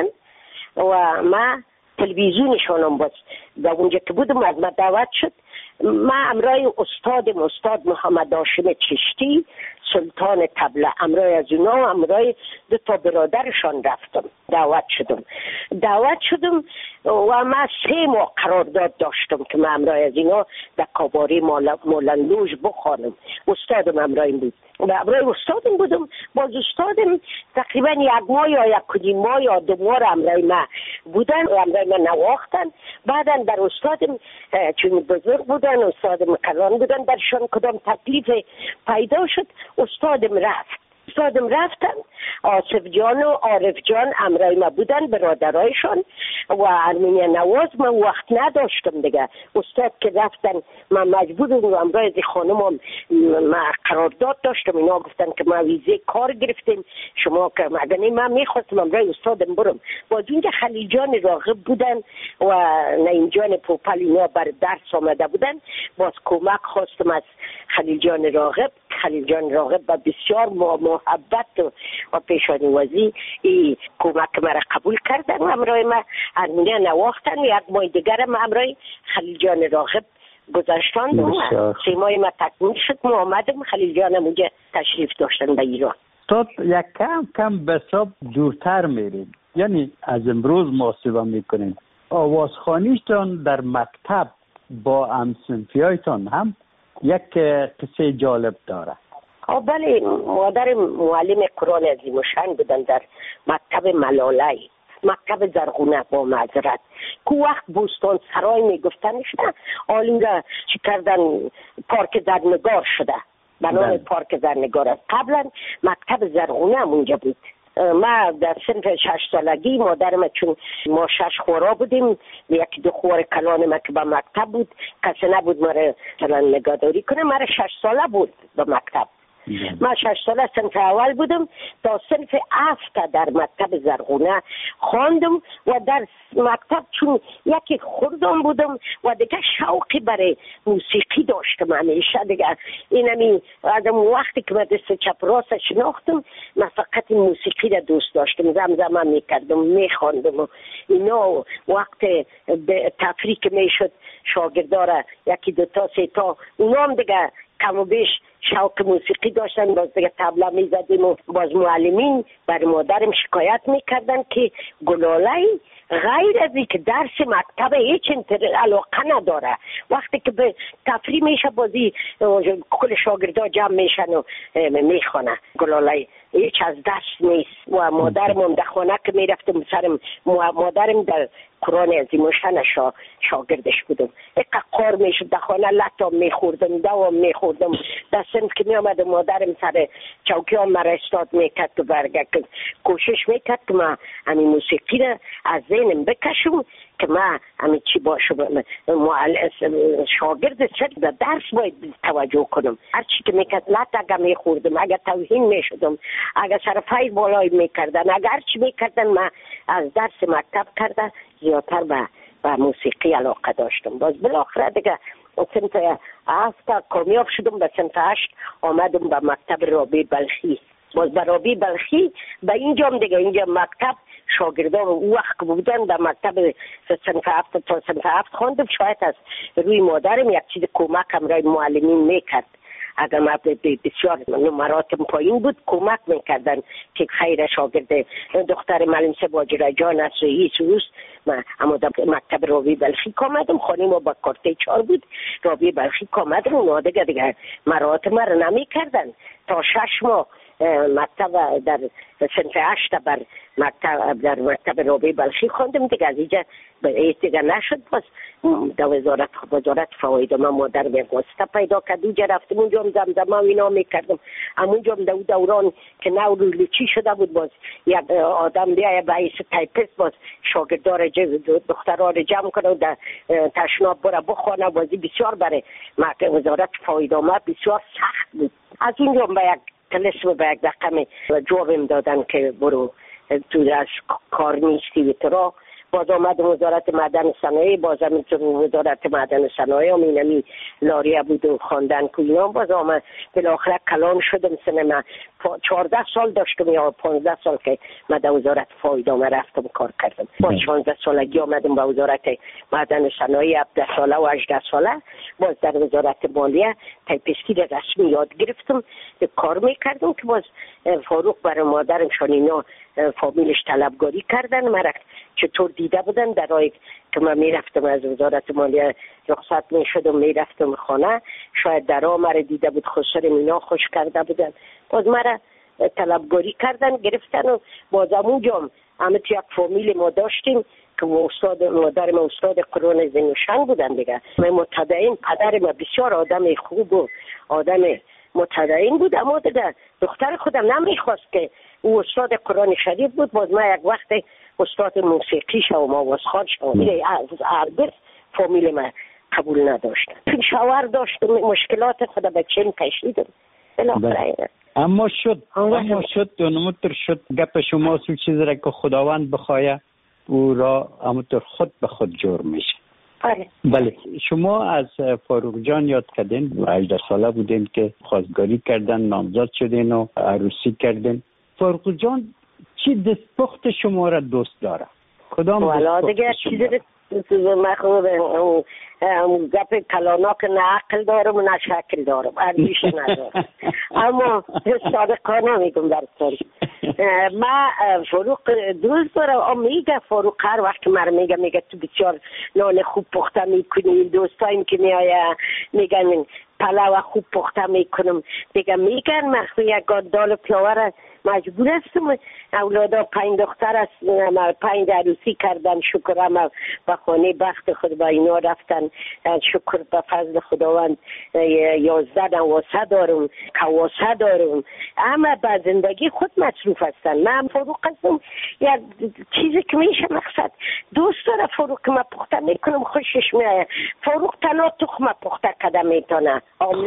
و ما تلویزیونشان هم باز در اونجا که بودم از ما دعوت شد. ما امرای استادم، استاد محمد هاشم چشتی، سلطان طبله، امرای از اونا امرای دو تا برادرشان رفتم، دعوت شدم دعوت شدم و ما سه ماه قرارداد داشتم که من امرای از اینا در کاباره مولندوژ بخوانم. استادم امرای بود و امرای استادم بودم. باز استادم تقریبا یک ماه یا یک کدیم ماه یا دو ماه امرای ما بودن و امرای ما نواختن. بعدا در استادم چون بزرگ بودن، استادم کلان بودن، درشان کدام تکلیف پیدا شد، استادم رفت استادم رفتن. آصف جان و عارف جان امرای ما بودن، برادرایشان و ارمینی نواز. من وقت نداشتم دیگه. استاد که رفتن من مجبور بودم امرای از خانمم ما قرارداد داشتم. اینا گفتن که ما ویزه کار گرفتیم، شما که مگه من میخواستم امرای استادم برم. باز اونجا خلیل جان راغب بودن و نعیم جان پوپل، اینا بر درس آمده بودن. باز کمک خواستم از خلیل جان راغب. خلیل جان راغب با بسیار محبت و, و پیشانیوازی ای کمک مرا قبول کردن و امرای ما ارمینه نواختن و یک ماه دیگر ما امرای خلیل جان راغب گذاشتن و سه ماه ما تکمیل شد. ما آمدم، خلیل جان اونجا تشریف داشتن به ایران. تو یک کم کم به حساب دورتر میرین، یعنی از امروز محاسبه میکنین. آوازخوانیتان در مکتب با همصنفیایتان هم یک قصه جالب داره. آه بله، مادر معلم قرآن عظیم الشأن بودن در مکتب ملاله، مکتب زرغونه با معذرت، که وقت بوستان سرای میگفتنش نه، آلین را چی کردن پارک زرنگار شده، بنام پارک زرنگار است. قبلا مکتب زرغونه هم اونجا بود. ما در سنف شش سالگی مادرم، چون ما شش خورا بودیم، یکی دو خور کلان ما که به مکتب بود، کسی نبود ما را نگهداری کنه، ما را شش ساله بود به مکتب. ما شش ساله سنف اول بودم تا سنف هفت در مکتب زرغونه خواندم و در مکتب چون یکی خردم بودم و دیگه شوقی برای موسیقی داشتم همیشه دیگه. اینمی از اون وقتی که من دست چپ راست شناختم، من فقط موسیقی را دوست داشتم، زمزمه میکردم، میخواندم و اینا. وقت تفریح که میشد شاگردارا یکی دو تا سه تا اونا هم دیگه کم و بیش شوق موسیقی داشتن، باز دیگه طبله میزدیم و باز معلمین بر مادرم شکایت میکردن که گلاله غیر از اینکه درس مکتب هیچ علاقه نداره. وقتی که به تفریح میشه بازی کل شاگردا جمع میشن و میخوانه، گلاله هیچ از درس نیست. و مادرم هم در خانه که میرفتم سرم، مادرم در قرآن عظیم الشأن شا شاگردش بودم، اقا قار میشد در خانه لطام میخوردم، دوام میخوردم. در سنف که میامد مادرم سر چوکی هم مرا استاد میکرد که برگه، کوشش میکرد که من همین موسیقی را از ذهنم بکشم که من همین چی باشم شاگرد سر در درس باید توجه کنم. هر چی که میکرد لط اگه میخوردم، اگه توهین میشدم، اگه سرفای بالای میکردن، اگه هر چی میکردن، من از درس مکتب کرده زیادتر به به موسیقی علاقه داشتم. باز بالاخره دیگه سنف هفت کامیاب شدم، به سنف هشت آمدم به مکتب رابعه بلخی. باز به رابعه بلخی به اینجا دیگه، اینجا مکتب شاگردان او وقت بودن در مکتب سنف هفت تا سنف هفت خواندم. شاید از روی مادرم یک چیز کمک هم رای معلمین میکرد. اگر ما بسیار نمراتم پایین بود کمک میکردن که خیر شاگرد دختر معلم سباجره جان از رئیس روز ما اما در مکتب راوی بلخی کامدم. خانه ما با کارته چار بود، راوی بلخی کامدم. اونا دیگه دیگه مراتب ما رو نمی کردن تا شش ماه مکتب در صنف هشت بر مکتب در مکتب رابعه بلخی خواندم دیگه. از اینجا به دیگه نشد. باز در وزارت وزارت فواید ما مادر میگوسته پیدا کرد. اونجا رفتم، اونجا هم زمزمه و اینا میکردم. اونجا هم در دوران که نو لوچی شده بود، باز یک آدم بیایه به حیث تایپیست باز شاگردار دخترها رو جمع کنه و در تشناب بره بخوانه. بازی بسیار برای وزارت فواید ما بسیار سخت بود. از اونجا به یک تلسم به یک رقم جوابم دادن که برو تو از کار نیستی و ترا. باز آمد وزارت معدن صنایع، باز همینطور وزارت معدن صنایع هم اینمی لاریه بود و خواندن که اینا. باز آمد بالاخره کلان شدم. سنما چهارده سال داشتم یا پانزده سال که من در وزارت فایدامه رفتم کار کردم. باز شانزده سالگی آمدم به وزارت معدن صنایع، هفده ساله و هجده ساله باز در وزارت مالیه تایپیستی رسمی یاد گرفتم، کار میکردم که باز فاروق برای مادرمشان اینا فامیلش طلبگاری کردن. مرا چطور دیده بودن در راه که من میرفتم از وزارت مالیه رخصت میشدم میرفتم خانه، شاید در راه مرا دیده بود، خسر مینا خوش کرده بودن، باز مرا طلبگاری کردن گرفتن. و باز اونجا همه تو یک فامیل ما داشتیم که استاد مادر ما استاد قرآن زنوشن بودن دیگه. من متدین، پدر ما بسیار آدم خوب و آدم متدین بود، اما دیگه دختر خودم نمیخواست که او استاد قرآن شریف بود. باز من یک وقت استاد موسیقی شو ما واس خان شو از هرگز فامیل من قبول نداشتن. شاور داشت مشکلات خود به چین کشیدم. اما شد اما شد اونمتر شد گپ شما سو چیز را که خداوند بخواه او را همونطور خود به خود جور میشه. بله. بله شما از فاروق جان یاد کردین، هجده ساله بودین که خواستگاری کردن، نامزد شدین و عروسی کردین. فاروق جان چی دستپخت شما را دوست داره؟ کدام والا دیگه چیزی مخوب گپ کلانا که نه عقل دارم و نه شکل دارم، ارزش ندارم. اما صادقانه میگم در سری من فاروق دوست دارم. اما میگه فاروق هر وقت من میگه میگه تو بسیار نان خوب پخته میکنی، دوستایم که میایه میگن پلاو خوب پخته میکنم دیگه، میگن من یک دال پلاو مجبور هستم. اولادا پنج دختر است، پنج عروسی کردن شکر، اما به خانه بخت خود با اینا رفتن شکر به فضل خداوند. یازده نواسه دارم، کواسه دارم، اما به زندگی خود مصروف هستن. من فاروق هستم یک چیزی که میشه مقصد دوست داره فاروق که من پخته میکنم خوشش میایه. فاروق تنها تخم پخته کده میتونه.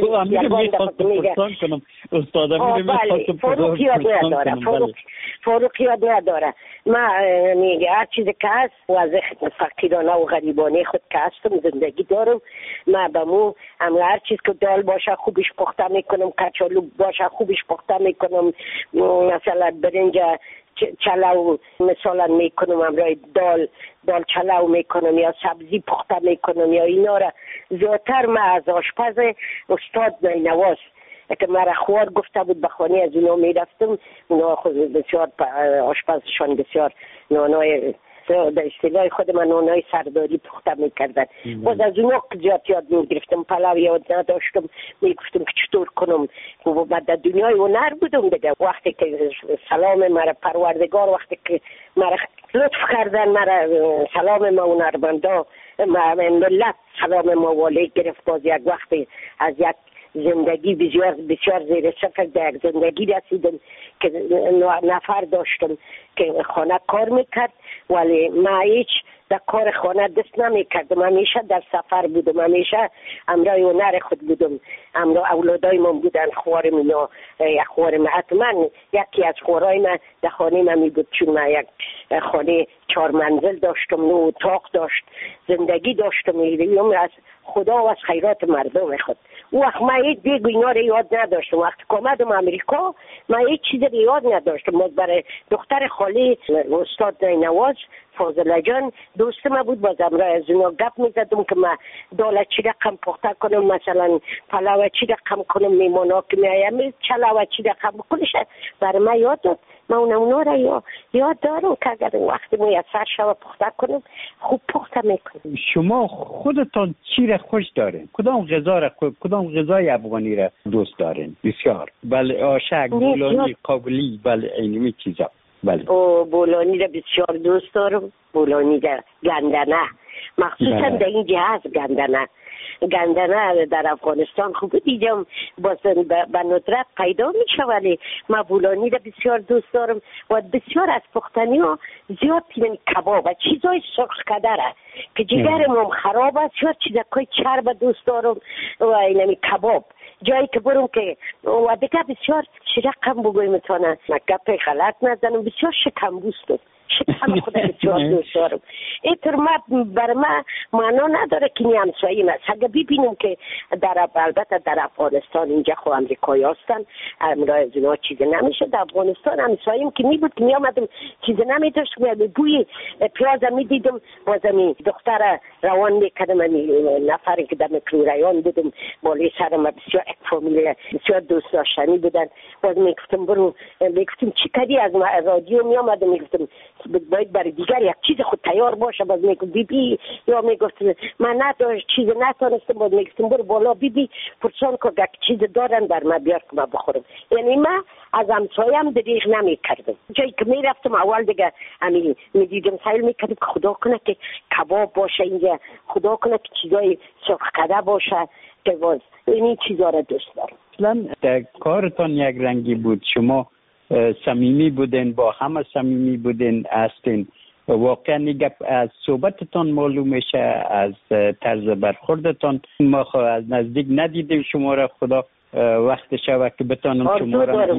فاروق یاد نداره، فاروق فاروق یاد نداره. من میگه هر چیزی که هست و فقیرانه و غریبانه خود که هستم زندگی دارم. من به مو هم هر چیز که دال باشه خوبش پخته میکنم، کچالو باشه خوبش پخته میکنم، مثلا برنج چلاو مثلا میکنم، همراه دال دال چلاو میکنم یا سبزی پخته میکنم یا اینا را. زیادتر من از آشپز استاد نینواز که مرا خوار گفته بود به خانه از اونا میرفتم، اونا خود بسیار آشپزشان بسیار نانای در اصطلاح خود من نانای سرداری پخته میکردن. باز از اونا زیاد یاد میگرفتم، پلاو یاد نداشتم، میگفتم که چطور کنم. من در دنیای هنر بودم دیگه. وقتی که سلام مرا پروردگار وقتی که مرا لطف کردن، مرا سلام ما هنرمندا ملت سلام ما والی گرفت. باز یک وقتی از یک زندگی بسیار بسیار زیر صفر در یک زندگی رسیدم که نفر داشتم که خانه کار میکرد، ولی من هیچ در کار خانه دست نمیکردم. همیشه در سفر بودم، همیشه همراه هنر خود بودم. همراه اولادای من بودن، خوارم اینا، یک خوارم حتما یکی از خوارای من در خانه من می بود، چون من یک خانه چهار منزل داشتم، نو اتاق داشت، زندگی داشتم. میریم از خدا و از خیرات مردم خود. او وقت من هیچ دیگه اینا رو یاد نداشتم. وقتی که آمدم امریکا من هیچ چیز رو یاد نداشتم. باز برای دختر خالی استاد نینواز فاضله جان دوست ما بود، باز امراه از اونا گپ میزدم که من داله چی رقم پخته کنم، مثلا پلاو چی رقم کنم، میمانا که میایم چلاو چی رقم کنش برای من یاد داد. ما اونا را یا یاد دارم که اگر وقتی میسر شود پخته کنیم خوب پخته میکنیم. شما خودتان چی را خوش دارین؟ کدام غذا را کدام غذای افغانی را دوست دارین؟ بسیار. بله آشک، بولانی، قابلی، بله اینمی چیزا. بله. او بولانی را بسیار دوست دارم. بولانی را گندنه مخصوصا در این جهاز گندنه گندنه در افغانستان خوب دیدم باز به ندرت پیدا میشه، ولی من بولانی را بسیار دوست دارم و بسیار از پختنی ها زیاد پیمن کباب و چیزای سرخ کدره که جگرم خراب است، زیاد چیزای چرب دوست دارم و اینمی کباب جایی که برم که و دیگه بسیار شکم بگویم تانه مگه غلط نزنم بسیار شکم بوست است شکم خود بسیار دوست دارم. اینطور ما بر ما معنا نداره که نی همساییم است. اگه ببینم که در البته در افغانستان اینجا خو امریکایی هستن امرای از اینا چیز نمیشه، در افغانستان همساییم که می بود که می آمدم چیز نمی داشت و بوی پیاز می دیدم وزمی دختر روان میکردم نفری که در میکروریان بودم بالای سرم بسیار یک فامیل بسیار دوست داشتنی بودن باز میگفتم برو میگفتم چی کردی از رادیو می آمدم میگفتم باید برای دیگر یک چیز خود تیار باشه، باز میگفت بی بی یا میگفت من نداشت چیز نتونستم، باز میگفتم برو بالا بی بی پرسان که یک چیز دارن بر من بیار که من بخورم. یعنی من از همسایم دریغ نمی کردم. جایی که می رفتم اول دیگه امی می دیدم سایل می کردم که خدا کنه که کباب باشه اینجا، خدا کنه که چیزای سرخ کده باشه که باز این چیزا را دوست دارم. اصلا در کارتان یک رنگی بود، شما صمیمی بودین، با همه صمیمی بودین هستین. واقعا نگه از صحبتتان معلوم میشه، از طرز برخوردتان. ما از نزدیک ندیدیم شما را، خدا وقت شود که بتانم شما را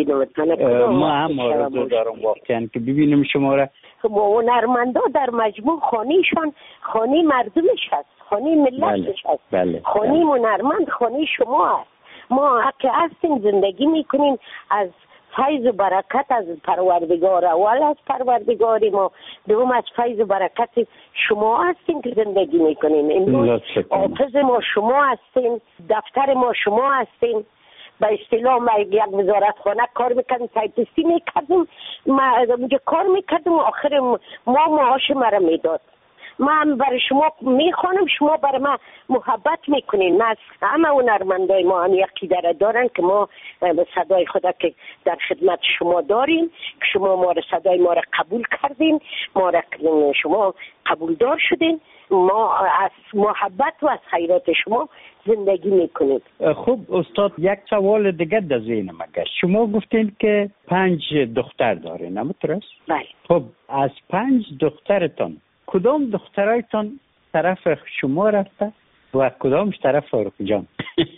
دیدم. ما هم آرزو دارم واقعا که ببینیم شما را. هنرمندا در مجموع خانیشان خانی مردمش هست، خانی ملتش هست. بله. خانی هنرمند خانی شما هست. ما که هستیم زندگی میکنیم از فیض و برکت از پروردگار، اول از پروردگاری ما، دوم از فیض و برکت شما هستین که زندگی میکنین. امروز حافظ ما شما هستین، دفتر ما شما هستین. به اصطلاح ما یک وزارتخانه کار میکردیم، تایپیستی میکردیم، ما اونجا کار میکردیم و آخر ما معاش مرا میداد. من برای شما میخوانم، شما برای ما محبت میکنین. ما همه هنرمندای ما هم یکی داره دارن که ما صدای خدا که در خدمت شما داریم، که شما ما را صدای ما را قبول کردین، ما را شما قبول دار شدین، ما از محبت و از خیرات شما زندگی میکنیم. خوب استاد، یک سوال دیگه در ذهنم گشت. شما گفتین که پنج دختر دارین، همینطور است؟ بله. خب از پنج دخترتان کدام دخترایتان طرف شما رفته و کدامش طرف فاروق جان؟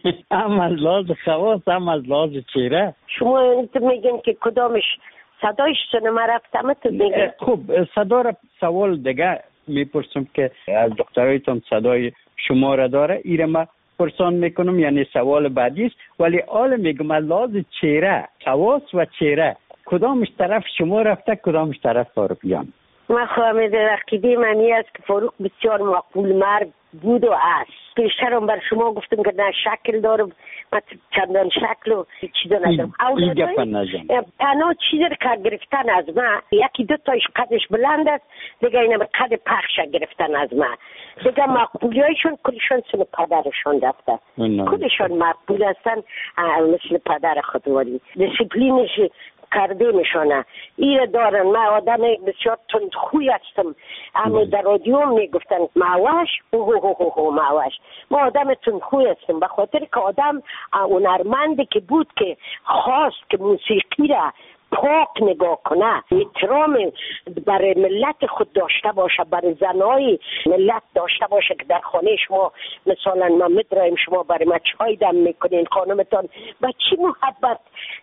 هم از لحاظ خواص هم از لحاظ چهره. شما میگین که کدامش صدایش سنما رفته؟ تو میگین خب صدا را سوال دیگه میپرسم که از دخترایتان صدای شما را داره، ایره ما پرسان میکنم، یعنی سوال بعدی است، ولی حالا میگم از لحاظ چهره، خواص و چهره کدامش طرف شما رفته کدامش طرف فاروق جان؟ من خواهم رقیبی منی است که فاروق بسیار مقبول مرد بود و است. پیشترم بر شما گفتم که نه شکل دارم، من چندان شکل و چیزا ندارم. این گفت نزن. تنها چیزی که گرفتن از من یکی دو تایش قدش بلند است، دیگه اینا به قد پخش گرفتن از من. دیگه مقبولی هایشون کلشون سن پدرشون رفته. کلشون مقبول هستن مثل پدر خودواری. دیسیپلینش کرده میشونه ایره دارن. من آدم بسیار تندخوی هستم، اما در رادیو میگفتن معوش اوه اوه اوه معوش. ما آدم تندخوی هستم به خاطر که آدم هنرمندی که بود که خواست که موسیقی را پاک نگاه کنه، احترام برای ملت خود داشته باشه، برای زنای ملت داشته باشه که در خانه شما مثلا ما مدرایم شما برای ما چای دم میکنین، خانمتان با چی محبت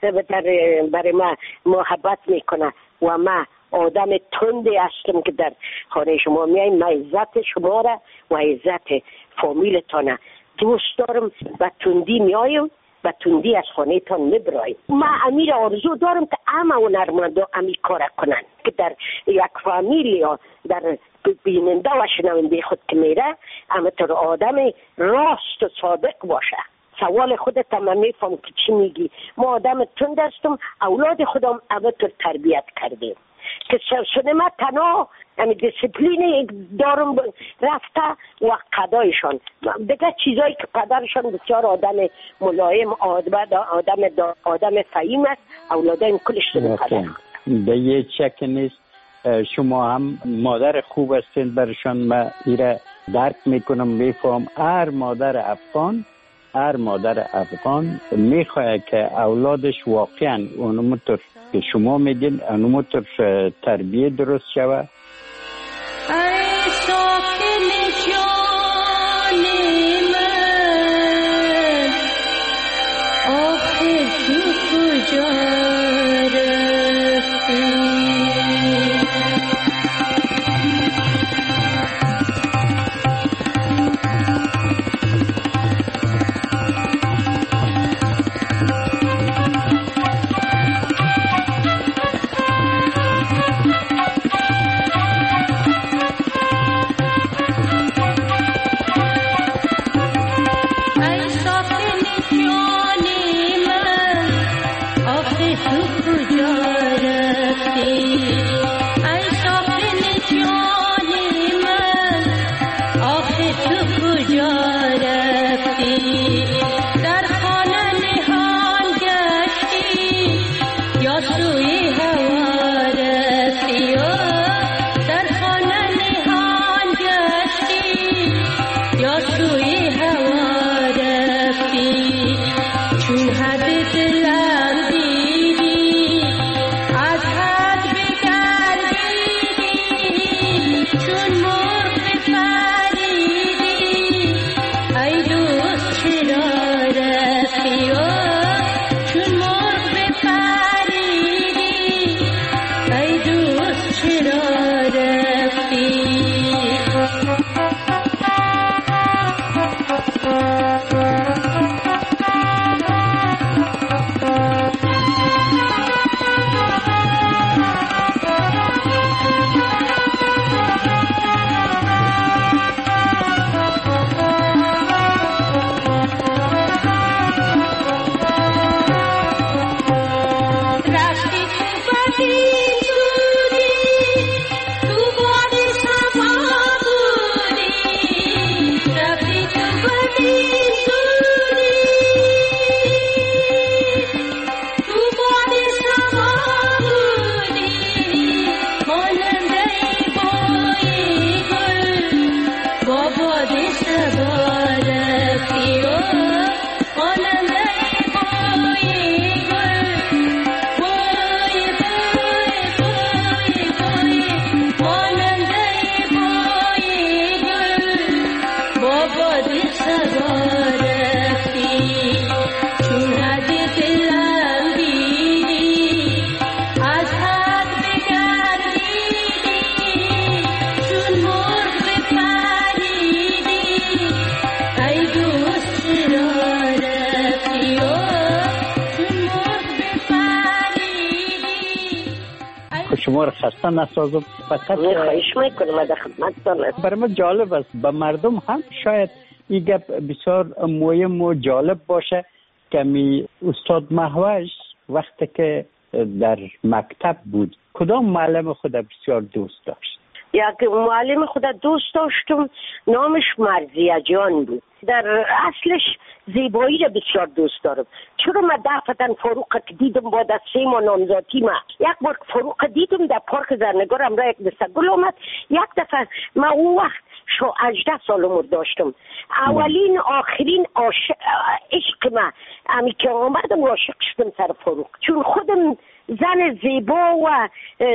برای ما محبت میکنه و ما آدم تندی هستم که در خانه شما میایم. ما عزت شما را و عزت فامیلتان دوست دارم، و تندی میایم و تندی از خانه تان میبرایم. من امیر آرزو دارم که همه هنرمندا امیر کار کنن که در یک فامیل یا در بیننده و شنونده خود که میره همه طور آدم راست و صادق باشه. سوال خودت هم میفهم که چی میگی. ما آدم تند هستم، اولاد خودم اوتر تربیت کردیم که شده من تنها همین دیسپلین دارم رفته و قدایشان دیگه چیزایی که پدرشان بسیار آدم ملایم، آدم آدم آدم فهیم است، اولادایم کلش شده پدر. به یه چک نیست، شما هم مادر خوب هستین برشان. من ایره درک میکنم، میفهم. هر مادر افغان هر مادر افغان میخواه که اولادش واقعا اونمطور که شما میگین اونمطور تربیه درست شوه. ای ساکن جان من آخر تو کجا رفتی؟ شما رو خسته نسازم، فقط خواهش میکنم در خدمتتان هستم. برای من جالب است، به مردم هم شاید این گپ بسیار مهم و جالب باشه که می استاد مهوش وقتی که در مکتب بود کدام معلم خود بسیار دوست داشت؟ یک معلم خود دوست داشتم، نامش مرزیه جان بود. در اصلش زیبایی را بسیار دوست دارم. چرا من دفعتاً فاروق دیدم با دسته ما نامزاتی ما یک بار فاروق دیدم در پارک زرنگار هم را یک دسته گل آمد. یک دفعه من اون وقت شو هجده سال عمر داشتم. اولین آخرین عشق من امی که آمدم عاشق شدم سر فاروق، چون خودم زن زیبا و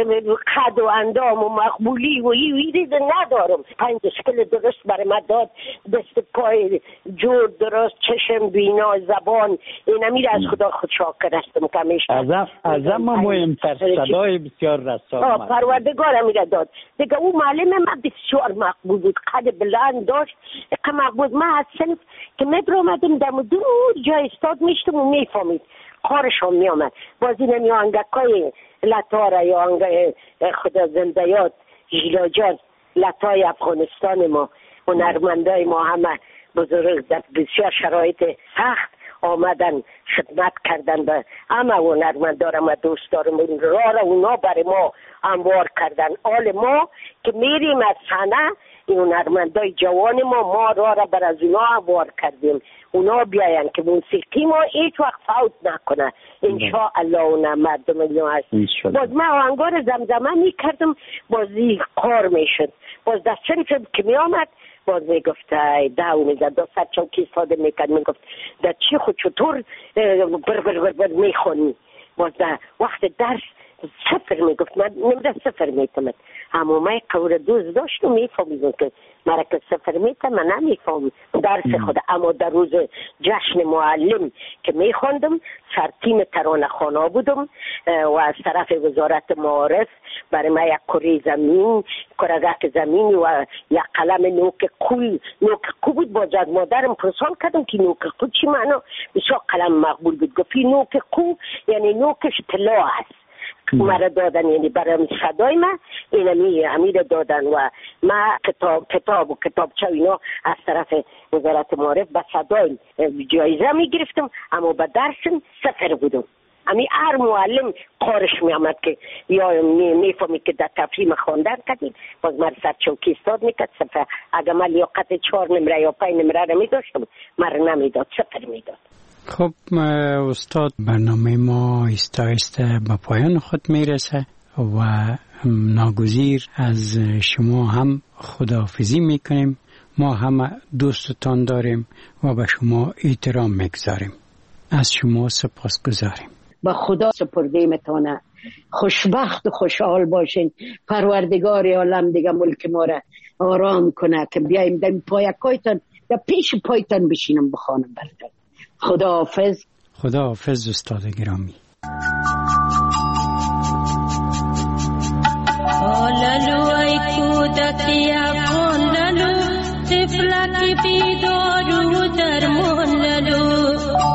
قد و اندام و مقبولی و ایویری ندارم. پنج شکل درست برای من داد، دست پای جور درست، چشم بینا زبان، این امیر از خدا خود شاکر هستم که همیشه از اما مهمتر صدای بسیار رسام پروردگار امیر داد. دیگه او معلم من بسیار مقبول بود، قد بلند داشت که مقبول. من از صنف که میبرامدم دم دور جای استاد میشتم و میفهمید کارش هم می آمد. باز این همی آنگکای لطاره یا آنگه خدا زندیات ژیلاجان لطای افغانستان ما هنرمندای ما همه بزرگ در بسیار شرایط سخت آمدن خدمت کردن به همه هنرمندان و دوستان ما، راه را اونا برای ما هموار کردن. حال ما که میریم از صحنه، این هنرمندای جوان ما ما راه را بر از اونا هموار کردیم، اونا بیاین که موسیقی ما هیچ وقت فوت نکنه انشاء الله. و مردم اینا هست. باز من آهنگار زمزمه میکردم، بازی کار میشد، باز در صنف که میامد باز میگفت داو میزد، دو سر چوکی استفاده میکرد، میگفت در چی خود چطور بر بر بر بر میخونی. باز در وقت درس صفر میگفت، من نمیده صفر میتمد. اما من قور دوست داشت و میفهمیدم که مرا که صفر میتم من نمیفهم درس خود. اما در روز جشن معلم که میخوندم سرتیم ترانه خانه بودم و از طرف وزارت معارف برای من یک کره زمین، کرگک زمین و یک قلم نوک کوی نوک کو بود. باز از مادرم پرسان کردم که نوک کو چی معنا؟ بسیار قلم مقبول بود. گفتی نوک کو یعنی نوکش طلا است. مرا دادن، یعنی برای صدای من اینمی امیر دادن و من کتاب کتاب و کتابچه اینا از طرف وزارت معارف به صدای جایزه می گرفتم، اما به درسم صفر بودم. امی هر معلم قارش می آمد که یا می فهمی که در تفریم خواندن کردیم، باز من سر چوکی استاد میکرد صفر. اگر من لیاقت چهار نمره یا پنج نمره را می داشتم مرا نمی داد، صفر می داد. خب استاد، برنامه ما ایستا ایستا به پایان خود میرسه و ناگزیر از شما هم خداحافظی میکنیم. ما همه دوستتان داریم و به شما احترام میگذاریم. از شما سپاس گذاریم. با خدا سپرده میتونه. خوشبخت و خوشحال باشین. پروردگار عالم دیگه ملک ما را آرام کنه که بیایم در پایکایتان یا پیش پایتان بشینم بخوانم براتون. خداحافظ. خداحافظ استاد گرامی. لالو ای کودکی افغان لالو، طفلک بیدار و درمان لالو،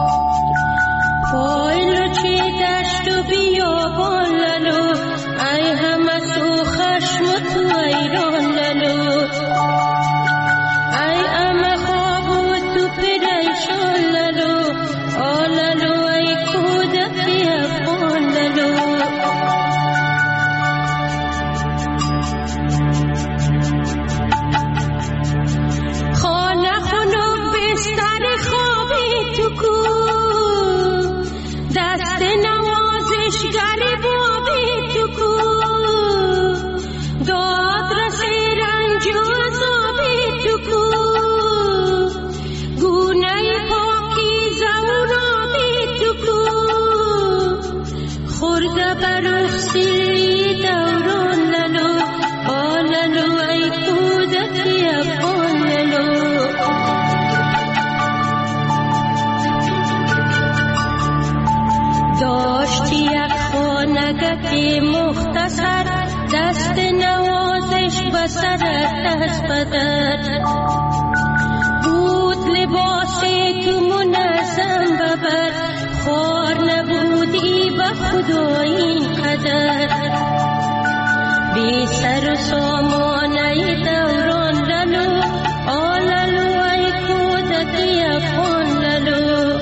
پایلو چی دشت و بیابان لالو، ای همه سو خشم و تو ایران لالو، ای همه خواب و تو پریشان لالو، آلالو ای کودکی افغان لالو. خانه خانم بستر خوابی تو کو، دست نوازش گریبابی تو کو، داد رسی رنج و عذابی تو کو، گونه پاکی زورابی تو کو، خورده برخ سیلی دوران لالو، آلالو ای کودکی افغان لالو. داشتی یک خانگی مختصر، دست نوازش به سرت دست بدر، بود لباسی تو منظم ببر، خوار نبودی به خدا این قدر، بی سر و سامانه دوران لالو، آلالو ای کودکی افغان لالو.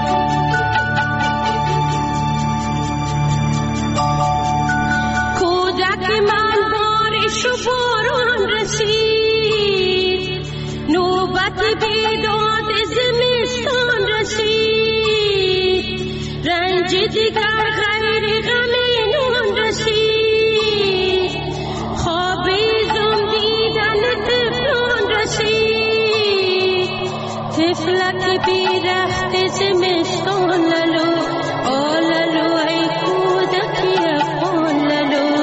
کودک من بارش و باران رسید، نوبت بیداد زمستان رسید، رنج دیگر غیر غم نون رسید، خواب زم دیدن طفلان رسید، طفلک بیرخت زمستان لالو، آلالو ای کودکی افغان لالو.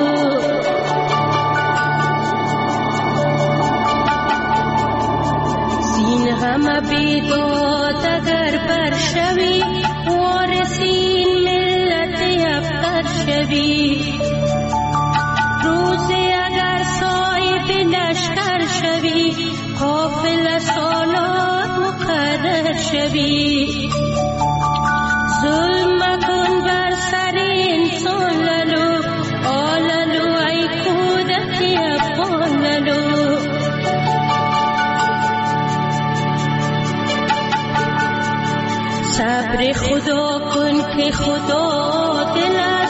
زین همه بیداد اگر برشوی، وارثین ملت افخر شوی، روزی اگر صاحب لشکر شوی، قافل سالات مقرر شوی، ظلم مکن بر سر انسان لالو، آلالو ای کودکی افغان لالو. صبر خدا کن که خدا دل